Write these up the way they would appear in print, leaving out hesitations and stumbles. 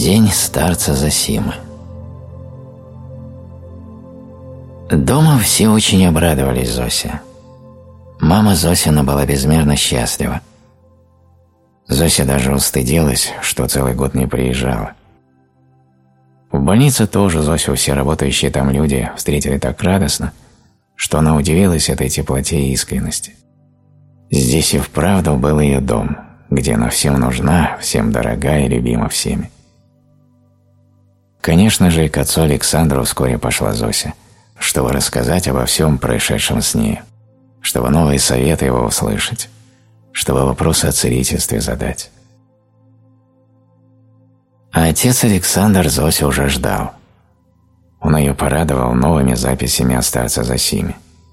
День старца Зосимы. Дома все очень обрадовались Зосе. Мама Зосина была безмерно счастлива. Зося даже устыдилась, что целый год не приезжала. В больнице тоже Зосю все работающие там люди встретили так радостно, что она удивилась этой теплоте и искренности. Здесь и вправду был ее дом, где она всем нужна, всем дорога и любима всеми. Конечно же, и к отцу Александру вскоре пошла Зося, чтобы рассказать обо всем происшедшем с ней, чтобы новые советы его услышать, чтобы вопросы о целительстве задать. А отец Александр Зосю уже ждал. Он ее порадовал новыми записями о старце Зосиме.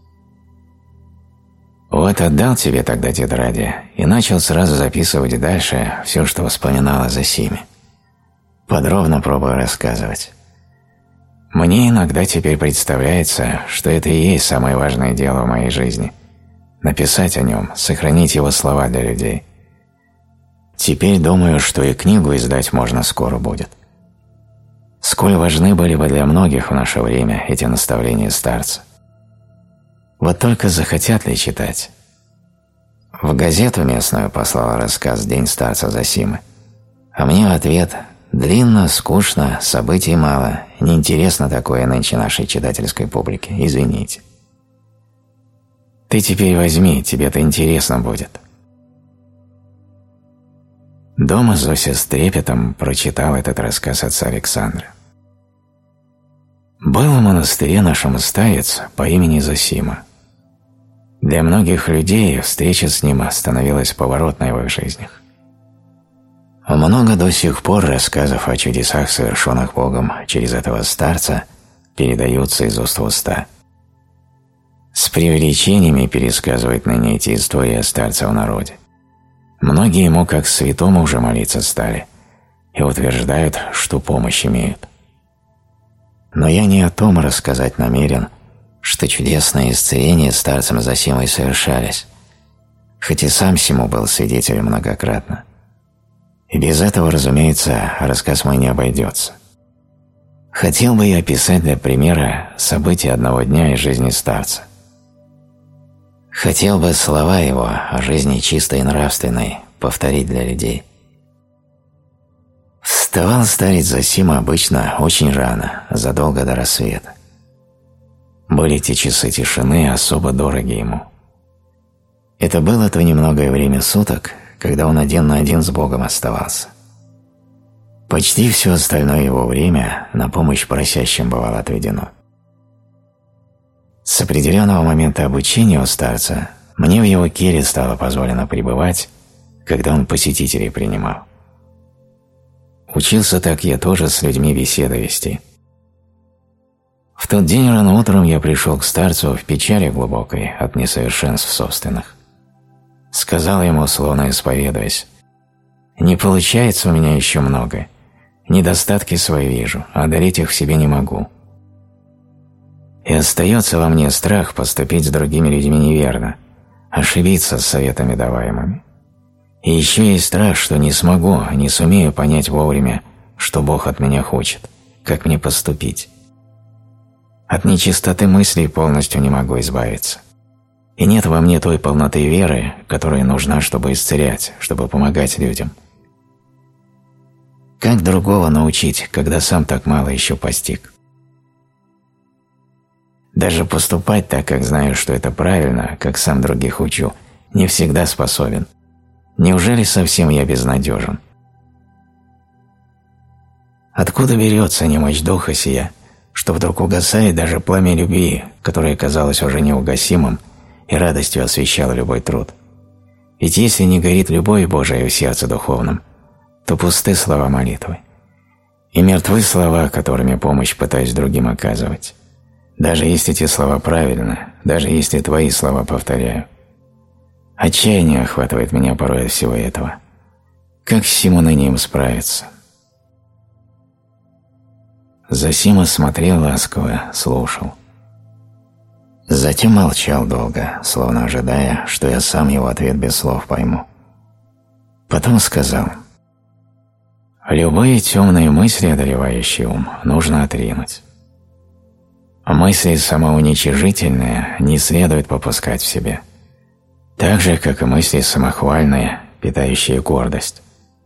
Вот отдал тебе тогда тетради и начал сразу записывать дальше все, что вспоминал о Зосиме. Подробно пробую рассказывать. Мне иногда теперь представляется, что это и есть самое важное дело в моей жизни – написать о нем, сохранить его слова для людей. Теперь думаю, что и книгу издать можно скоро будет. Сколь важны были бы для многих в наше время эти наставления старца. Вот только захотят ли читать? В газету местную послала рассказ «День старца Зосимы», а мне в ответ: длинно, скучно, событий мало, неинтересно такое нынче нашей читательской публике, извините. Ты теперь возьми, тебе-то интересно будет. Дома Зося с трепетом прочитала этот рассказ отца Александра. Был в монастыре нашем старец по имени Зосима. Для многих людей встреча с ним становилась поворотной в их жизнях. Много до сих пор рассказов о чудесах, совершенных Богом через этого старца, передаются из уст в уста. С преувеличениями пересказывают ныне эти истории о старце в народе. Многие ему как святому уже молиться стали и утверждают, что помощь имеют. Но я не о том рассказать намерен, что чудесные исцеления старцем Зосимой совершались, хоть и сам всему был свидетелем многократно. И без этого, разумеется, рассказ мой не обойдется. Хотел бы я описать для примера события одного дня из жизни старца. Хотел бы слова его о жизни чистой и нравственной повторить для людей. Вставал старец Зосима обычно очень рано, задолго до рассвета. Были те часы тишины особо дороги ему. Это было то немногое время суток, когда он один на один с Богом оставался. Почти все остальное его время на помощь просящим бывало отведено. С определенного момента обучения у старца мне в его келье стало позволено пребывать, когда он посетителей принимал. Учился так я тоже с людьми беседы вести. В тот день рано утром я пришел к старцу в печали глубокой от несовершенств собственных. Сказал ему, словно исповедуясь: «Не получается у меня еще много, недостатки свои вижу, а одолеть их в себе не могу. И остается во мне страх поступить с другими людьми неверно, ошибиться с советами даваемыми. И еще есть страх, что не смогу, не сумею понять вовремя, что Бог от меня хочет, как мне поступить. От нечистоты мыслей полностью не могу избавиться. И нет во мне той полноты веры, которая нужна, чтобы исцелять, чтобы помогать людям. Как другого научить, когда сам так мало еще постиг? Даже поступать так, как знаю, что это правильно, как сам других учу, не всегда способен. Неужели совсем я безнадежен? Откуда берется немощь духа сия, что вдруг угасает даже пламя любви, которое казалось уже неугасимым и радостью освещало любой труд? Ведь если не горит любовь Божия в сердце духовном, то пусты слова молитвы. И мертвы слова, которыми помощь пытаюсь другим оказывать. Даже если эти слова правильны, даже если твои слова повторяю. Отчаяние охватывает меня порой от всего этого. Как с всему ныне им справиться? Зосима смотрел ласково, слушал. Затем молчал долго, словно ожидая, что я сам его ответ без слов пойму. Потом сказал: Любые темные мысли, одолевающие ум, нужно отринуть. Мысли самоуничижительные не следует попускать в себе, так же, как и мысли самохвальные, питающие гордость.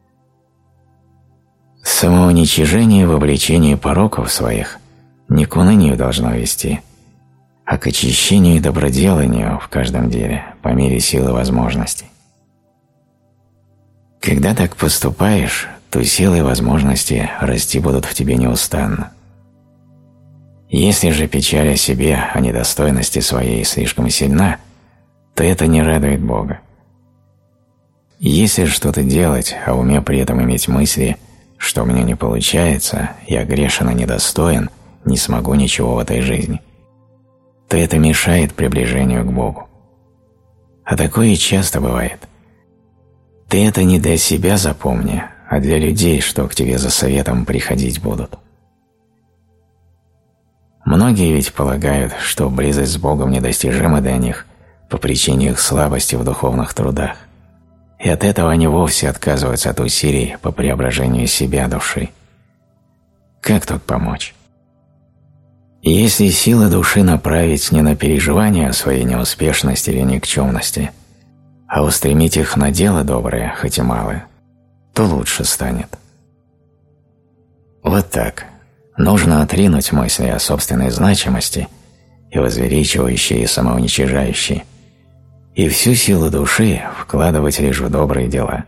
Самоуничижение в обличении пороков своих не к унынию должно вести, а к очищению и доброделанию в каждом деле по мере силы возможностей. Когда так поступаешь, то силы и возможности расти будут в тебе неустанно. Если же печаль о себе, о недостойности своей слишком сильна, то это не радует Бога. Если что-то делать, а в уме при этом иметь мысли, что у меня не получается, я грешен и недостоин, не смогу ничего в этой жизни, то это мешает приближению к Богу. А такое часто бывает. Ты это не для себя запомни, а для людей, что к тебе за советом приходить будут. Многие ведь полагают, что близость с Богом недостижима для них по причине их слабости в духовных трудах, и от этого они вовсе отказываются от усилий по преображению себя, души. Как тут помочь? Если силы души направить не на переживание о своей неуспешности или никчемности, а устремить их на дело доброе, хоть и малое, то лучше станет. Вот так. Нужно отринуть мысли о собственной значимости и возвеличивающие и самоуничижающие, и всю силу души вкладывать лишь в добрые дела.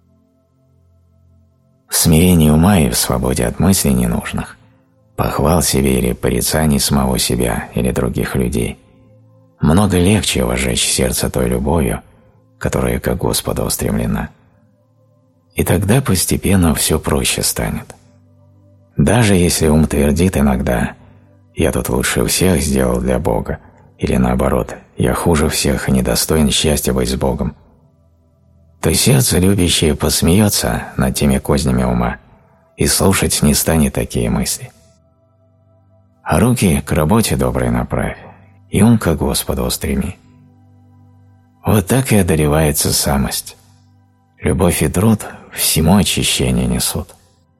В смирении ума и в свободе от мыслей ненужных, похвал себе или порицаний самого себя или других людей, много легче возжечь сердце той любовью, которая ко Господу устремлена. И тогда постепенно все проще станет. Даже если ум твердит иногда «я тут лучше всех сделал для Бога» или наоборот «я хуже всех и недостоин счастья быть с Богом», то сердце любящее посмеется над теми кознями ума и слушать не станет такие мысли. А руки к работе доброй направь, и ум ко Господу устреми. Вот так и одолевается самость. Любовь и труд всему очищение несут.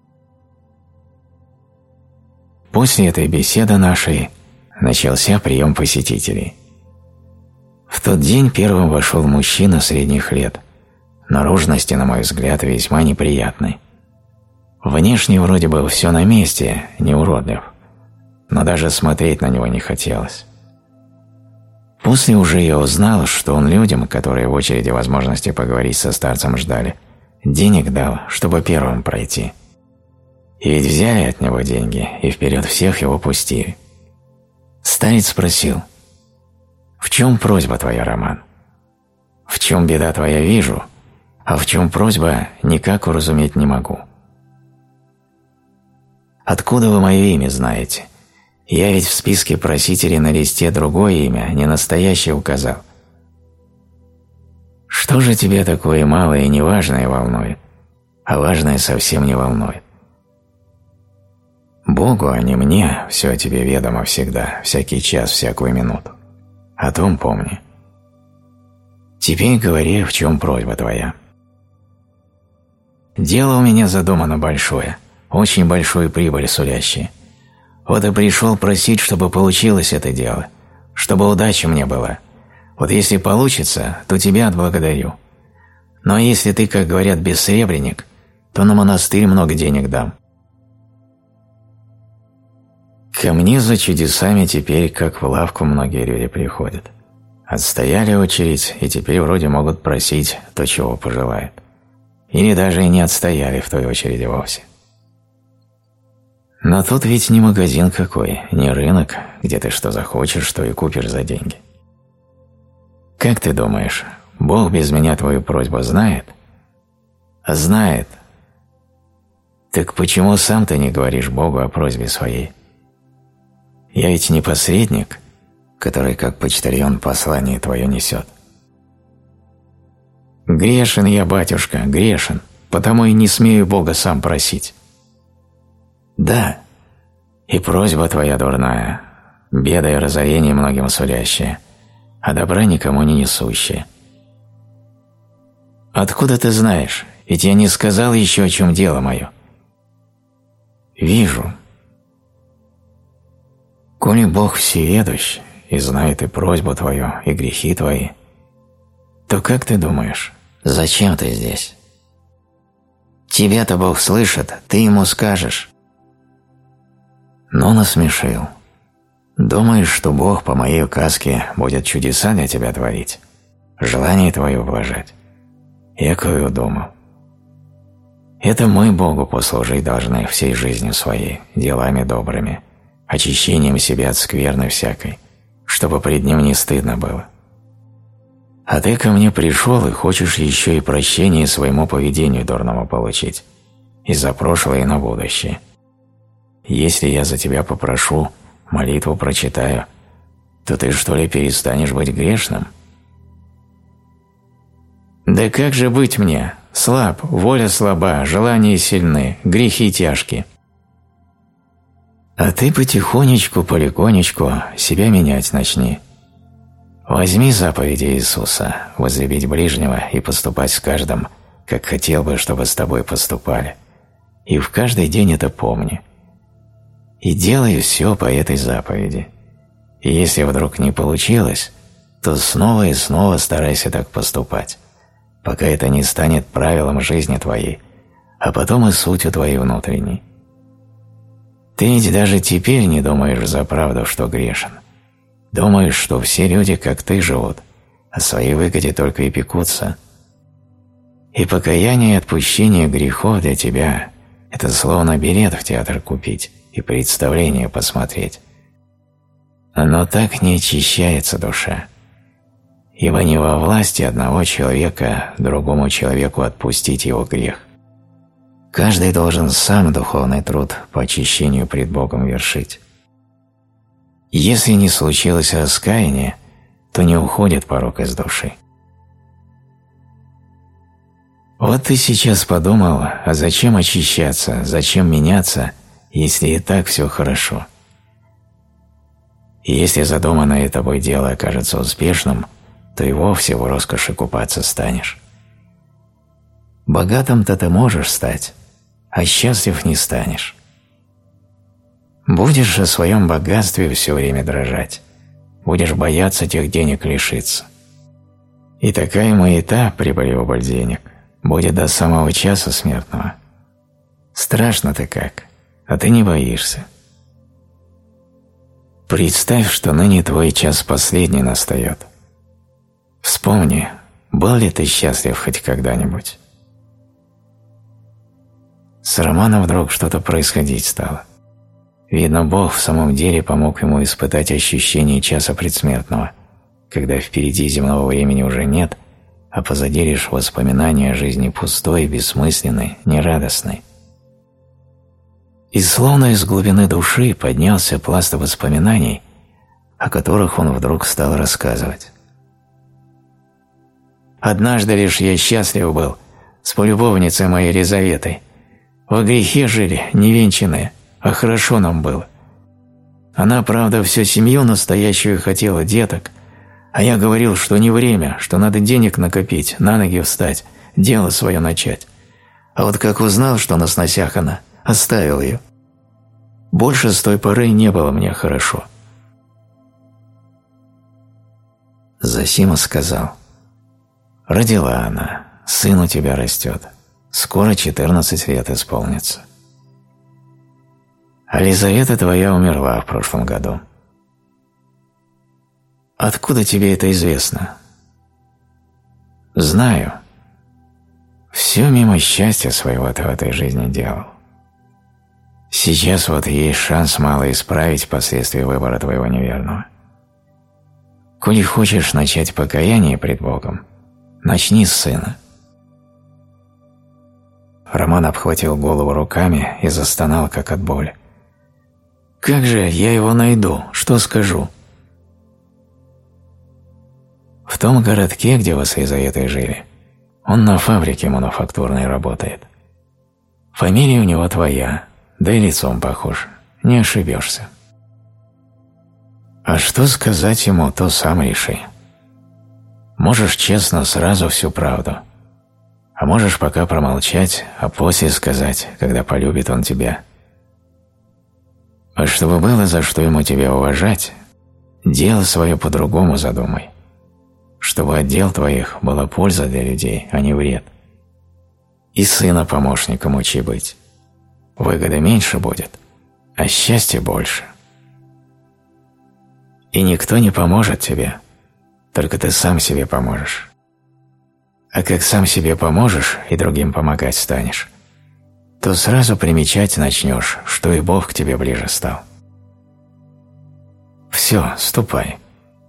После этой беседы нашей начался прием посетителей. В тот день первым вошел мужчина средних лет, наружности, на мой взгляд, весьма неприятный. Внешне вроде бы все на месте, не уродлив, но даже смотреть на него не хотелось. После уже я узнал, что он людям, которые в очереди возможности поговорить со старцем ждали, денег дал, чтобы первым пройти. И ведь взяли от него деньги и вперед всех его пустили. Старец спросил: «В чем просьба твоя, Роман? В чем беда твоя вижу, а в чем просьба никак уразуметь не могу. Откуда вы мое имя знаете? Я ведь в списке просителей на листе другое имя, не настоящее указал. Что же тебя такое малое и неважное волнует, а важное совсем не волнует? Богу, а не мне, все о тебе ведомо всегда, всякий час, всякую минуту. О том помни. Теперь говори, в чем просьба твоя». «Дело у меня задумано большое, очень большую прибыль сулящее. Вот и пришел просить, чтобы получилось это дело, чтобы удача мне была. Вот если получится, то тебя отблагодарю. Но если ты, как говорят, бессребренник, то на монастырь много денег дам». Ко мне за чудесами теперь, как в лавку, многие люди приходят. Отстояли очередь и теперь вроде могут просить то, чего пожелают. Или даже и не отстояли в той очереди вовсе. Но тут ведь не магазин какой, не рынок, где ты что захочешь, то и купишь за деньги. Как ты думаешь, Бог без меня твою просьбу знает? Знает. Так почему сам ты не говоришь Богу о просьбе своей? Я ведь не посредник, который как почтальон послание твое несет. Грешен я, батюшка, грешен, потому и не смею Бога сам просить. Да, и просьба твоя дурная, беда и разорение многим сулящая, а добра никому не несущая. Откуда ты знаешь? Ведь я не сказал еще, о чем дело мое. Вижу. Коли Бог всеведущ и знает и просьбу твою, и грехи твои, то как ты думаешь, зачем ты здесь? Тебя-то Бог слышит, ты ему скажешь. Но насмешил. Думаешь, что Бог по моей указке будет чудеса для тебя творить, желание твое ублажать? Якою думал. Это мы Богу послужить должны всей жизнью своей, делами добрыми, очищением себя от скверны всякой, чтобы пред Ним не стыдно было. А ты ко мне пришел и хочешь еще и прощение своему поведению дурному получить, и за прошлое, и на будущее. Если я за тебя попрошу, молитву прочитаю, то ты что ли перестанешь быть грешным? Да как же быть мне? Слаб, воля слаба, желания сильны, грехи тяжкие. А ты потихонечку, полегонечку себя менять начни. Возьми заповеди Иисуса, возлюбить ближнего и поступать с каждым, как хотел бы, чтобы с тобой поступали. И в каждый день это помни. И делай все по этой заповеди. И если вдруг не получилось, то снова и снова старайся так поступать, пока это не станет правилом жизни твоей, а потом и сутью твоей внутренней. Ты ведь даже теперь не думаешь за правду, что грешен. Думаешь, что все люди, как ты, живут, о своей выгоде только и пекутся. И покаяние и отпущение грехов для тебя – это словно билет в театр купить и представление посмотреть. Но так не очищается душа, ибо не во власти одного человека другому человеку отпустить его грех. Каждый должен сам духовный труд по очищению пред Богом вершить. Если не случилось раскаяние, то не уходит порок из души. Вот ты сейчас подумал, а зачем очищаться, зачем меняться, если и так все хорошо? И если задуманное тобой дело окажется успешным, то и вовсе в роскоши купаться станешь. Богатым-то ты можешь стать, а счастлив не станешь. Будешь о своем богатстве все время дрожать, будешь бояться тех денег лишиться. И такая маята, прибыли убыль денег, будет до самого часа смертного. Страшно-то как, а ты не боишься. Представь, что ныне твой час последний настает. Вспомни, был ли ты счастлив хоть когда-нибудь? С Романом вдруг что-то происходить стало. Видно, Бог в самом деле помог ему испытать ощущение часа предсмертного, когда впереди земного времени уже нет, а позади лишь воспоминания о жизни пустой, бессмысленной, нерадостной. И словно из глубины души поднялся пласт воспоминаний, о которых он вдруг стал рассказывать. «Однажды лишь я счастлив был с полюбовницей моей Елизаветой. Во грехе жили, невенчанные, а хорошо нам было. Она, правда, всю семью настоящую хотела, деток, а я говорил, что не время, что надо денег накопить, на ноги встать, дело свое начать. А вот как узнал, что на сносях она, оставил ее. Больше с той поры не было мне хорошо». Зосима сказал: «Родила она, сын у тебя растет, скоро 14 лет исполнится. А Лизавета твоя умерла в прошлом году. Откуда тебе это известно?» «Знаю. Все мимо счастья своего ты в этой жизни делал. Сейчас вот есть шанс мало исправить последствия выбора твоего неверного. Коли хочешь начать покаяние пред Богом, начни с сына». Роман обхватил голову руками и застонал, как от боли. «Как же я его найду? Что скажу?» В том городке, где вы с Елизаветой жили, он на фабрике мануфактурной работает. Фамилия у него твоя, да и лицом похож, не ошибешься. А что сказать ему, то сам реши. Можешь честно сразу всю правду, а можешь пока промолчать, а после сказать, когда полюбит он тебя. А чтобы было за что ему тебя уважать, дело свое по-другому задумай. Чтобы от дел твоих была польза для людей, а не вред. И сына помощником учи быть. Выгоды меньше будет, а счастья больше. И никто не поможет тебе, только ты сам себе поможешь. А как сам себе поможешь и другим помогать станешь, то сразу примечать начнешь, что и Бог к тебе ближе стал. Все, ступай.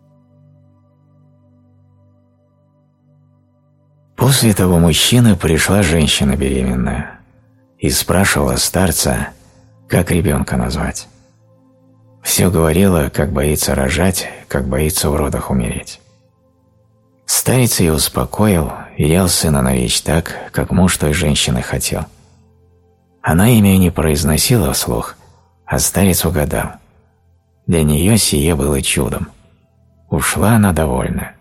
После того мужчины пришла женщина беременная и спрашивала старца, как ребенка назвать. Все говорила, как боится рожать, как боится в родах умереть. Старец ее успокоил и велел сына наречь так, как муж той женщины хотел. Она имя не произносила вслух, а старец угадал. Для нее сие было чудом. Ушла она довольна.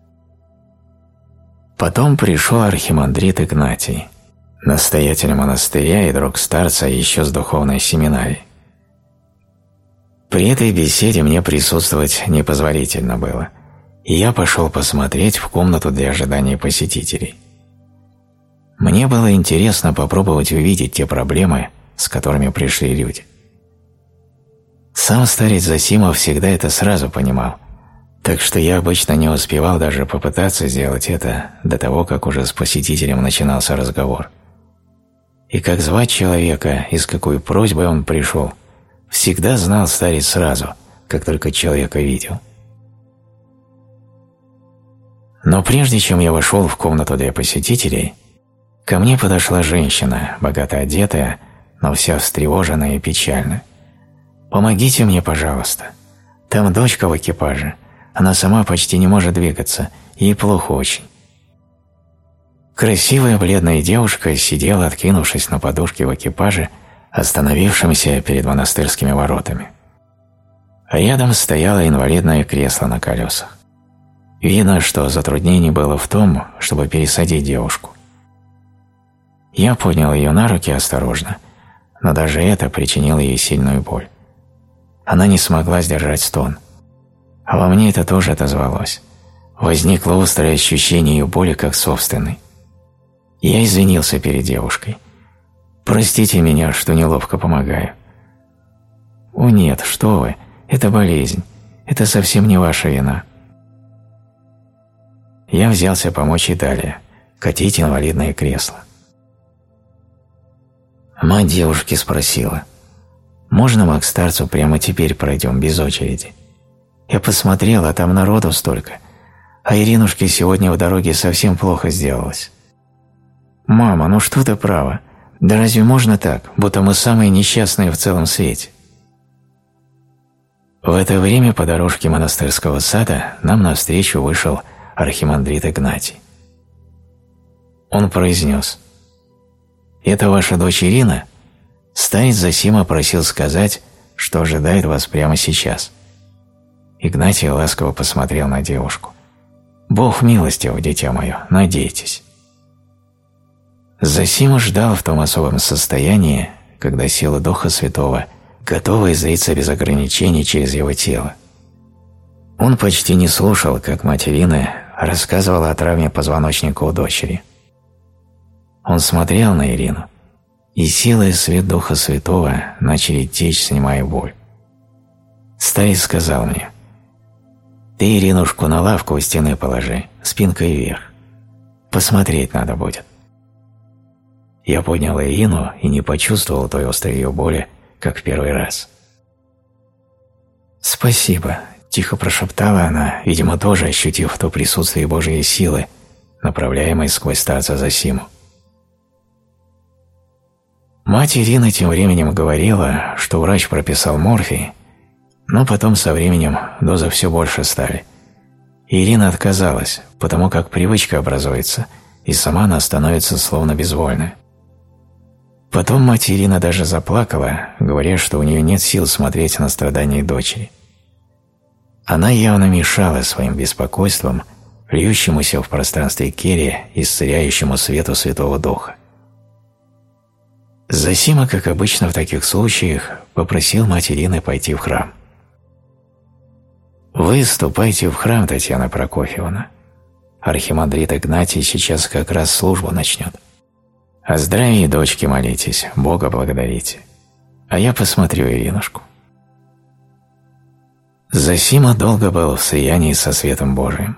Потом пришел архимандрит Игнатий, настоятель монастыря и друг старца еще с духовной семинарией. При этой беседе мне присутствовать непозволительно было, и я пошел посмотреть в комнату для ожидания посетителей. Мне было интересно попробовать увидеть те проблемы, с которыми пришли люди. Сам старец Зосимов всегда это сразу понимал, так что я обычно не успевал даже попытаться сделать это до того, как уже с посетителем начинался разговор. И как звать человека и с какой просьбой он пришел, всегда знал старец сразу, как только человека видел. Но прежде чем я вошел в комнату для посетителей, ко мне подошла женщина, богато одетая, но вся встревоженная и печальная. «Помогите мне, пожалуйста. Там дочка в экипаже. Она сама почти не может двигаться, ей плохо очень». Красивая бледная девушка сидела, откинувшись на подушке в экипаже, остановившемся перед монастырскими воротами. Рядом стояло инвалидное кресло на колесах. Видно, что затруднение было в том, чтобы пересадить девушку. Я поднял ее на руки осторожно, но даже это причинило ей сильную боль. Она не смогла сдержать стон. А во мне это тоже отозвалось. Возникло острое ощущение ее боли как собственной. Я извинился перед девушкой. «Простите меня, что неловко помогаю». «О нет, что вы, это болезнь, это совсем не ваша вина». Я взялся помочь и далее, катить инвалидное кресло. Мать девушки спросила: «Можно мы к старцу прямо теперь пройдем, без очереди? Я посмотрела, там народу столько, а Иринушке сегодня в дороге совсем плохо сделалось». «Мама, ну что ты права? Да разве можно так, будто мы самые несчастные в целом свете?» В это время по дорожке монастырского сада нам навстречу вышел архимандрит Игнатий. Он произнес: «Это ваша дочь Ирина?» Старец Зосима просил сказать, что ожидает вас прямо сейчас. Игнатий ласково посмотрел на девушку. «Бог милостив, дитя мое, надейтесь». Зосима ждал в том особом состоянии, когда сила Духа Святого готова излиться без ограничений через его тело. Он почти не слушал, как мать Ирины рассказывала о травме позвоночника у дочери. Он смотрел на Ирину, и сила и свет Духа Святого начали течь, снимая боль. Старец сказал мне: «Ты Иринушку на лавку у стены положи, спинкой вверх. Посмотреть надо будет». Я поднял Ирину и не почувствовал той острой ее боли, как в первый раз. «Спасибо», – тихо прошептала она, видимо, тоже ощутив то присутствие Божьей силы, направляемой сквозь старца Зосиму. Мать Ирины тем временем говорила, что врач прописал морфий, но потом со временем дозы все больше стали. И Ирина отказалась, потому как привычка образуется, и сама она становится словно безвольной. Потом мать Ирина даже заплакала, говоря, что у нее нет сил смотреть на страдания дочери. Она явно мешала своим беспокойством льющемуся в пространстве кельи исцеляющему свету Святого Духа. Зосима, как обычно в таких случаях, попросил мать Ирины пойти в храм. «Вы ступайте в храм, Татьяна Прокофьевна. Архимандрит Игнатий сейчас как раз службу начнет. О здравии дочки молитесь, Бога благодарите. А я посмотрю Иринушку». Зосима долго был в слиянии со светом Божиим.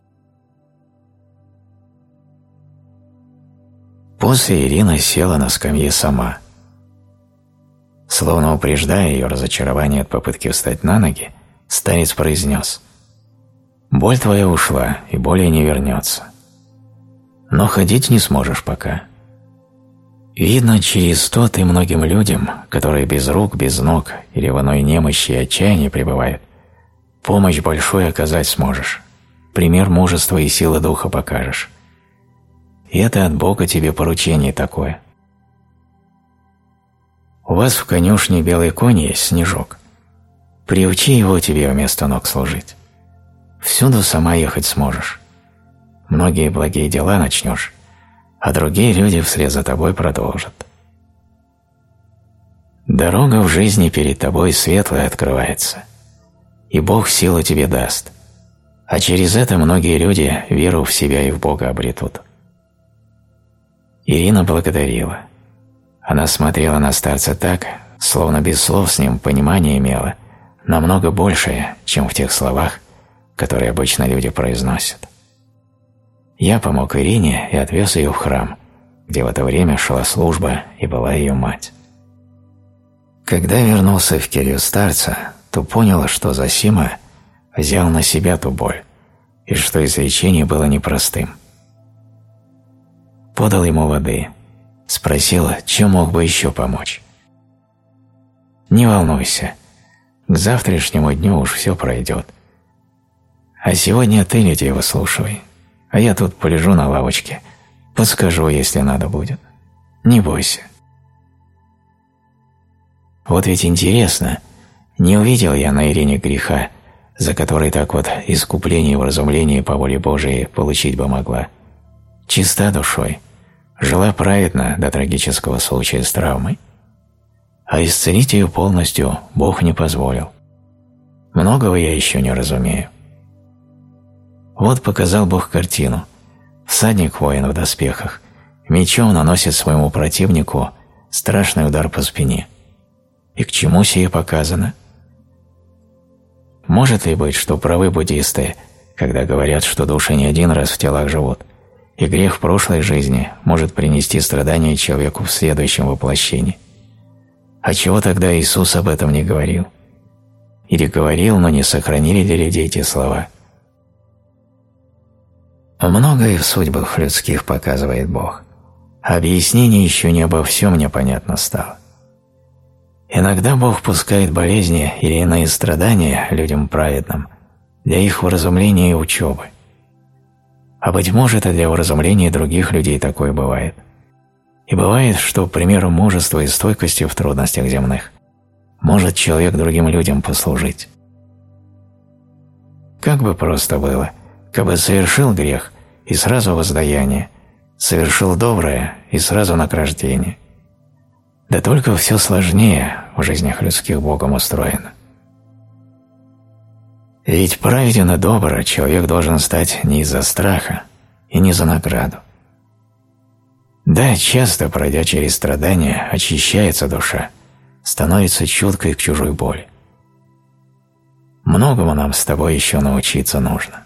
После Ирина села на скамье сама. Словно упреждая ее разочарование от попытки встать на ноги, старец произнес: «Боль твоя ушла и более не вернется. Но ходить не сможешь пока. Видно, через то ты многим людям, которые без рук, без ног или в иной немощи и отчаянии пребывают, помощь большую оказать сможешь, пример мужества и силы духа покажешь. И это от Бога тебе поручение такое. У вас в конюшне белый конь есть, Снежок. Приучи его тебе вместо ног служить. Всюду сама ехать сможешь. Многие благие дела начнешь, а другие люди вслед за тобой продолжат. Дорога в жизни перед тобой светлая открывается, и Бог силу тебе даст, а через это многие люди веру в себя и в Бога обретут». Ирина благодарила. Она смотрела на старца так, словно без слов с ним понимание имела, намного большее, чем в тех словах, которые обычно люди произносят. Я помог Ирине и отвез ее в храм, где в это время шла служба и была ее мать. Когда вернулся в келью старца, то понял, что Зосима взял на себя ту боль, и что излечение было непростым. Подал ему воды, спросил, чем мог бы еще помочь. «Не волнуйся, к завтрашнему дню уж все пройдет. А сегодня ты людей выслушивай, а я тут полежу на лавочке, подскажу, если надо будет. Не бойся». Вот ведь интересно, не увидел я на Ирине греха, за который так вот искупление и вразумление по воле Божией получить бы могла. Чиста душой, жила праведно до трагического случая с травмой. А исцелить ее полностью Бог не позволил. Многого я еще не разумею. Вот показал Бог картину. Всадник-воин в доспехах мечом наносит своему противнику страшный удар по спине. И к чему сие показано? Может ли быть, что правы буддисты, когда говорят, что души не один раз в телах живут, и грех в прошлой жизни может принести страдания человеку в следующем воплощении? А чего тогда Иисус об этом не говорил? Или говорил, но не сохранили для людей эти слова? Многое в судьбах людских показывает Бог, а объяснение еще не обо всем непонятно стало. Иногда Бог пускает болезни или иные страдания людям праведным для их вразумления и учебы. А быть может, и для вразумления других людей такое бывает. И бывает, что примером мужества и стойкости в трудностях земных может человек другим людям послужить. Как бы просто было, кабы совершил грех и сразу воздаяние, совершил доброе и сразу награждение. Да только все сложнее в жизнях людских Богом устроено. Ведь праведен и добр человек должен стать не из-за страха и не за награду. Да, часто, пройдя через страдания, очищается душа, становится чуткой к чужой боли. Многому нам с тобой еще научиться нужно.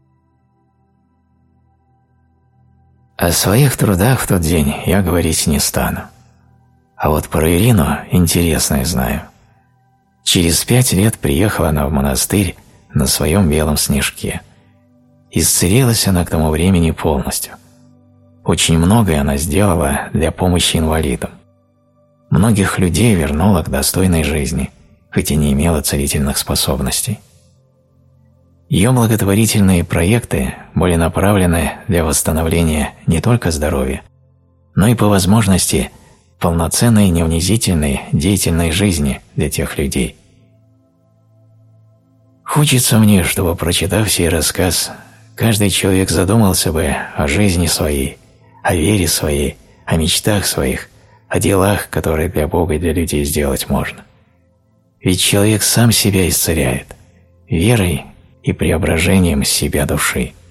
О своих трудах в тот день я говорить не стану. А вот про Ирину интересное знаю. Через 5 лет приехала она в монастырь на своем белом снежке. Исцелилась она к тому времени полностью. Очень многое она сделала для помощи инвалидам. Многих людей вернула к достойной жизни, хоть и не имела целительных способностей. Ее благотворительные проекты были направлены для восстановления не только здоровья, но и по возможности полноценной, неунизительной, деятельной жизни для тех людей. Хочется мне, чтобы, прочитав сей рассказ, каждый человек задумался бы о жизни своей, о вере своей, о мечтах своих, о делах, которые для Бога и для людей сделать можно. Ведь человек сам себя исцеляет верой и преображением себя души.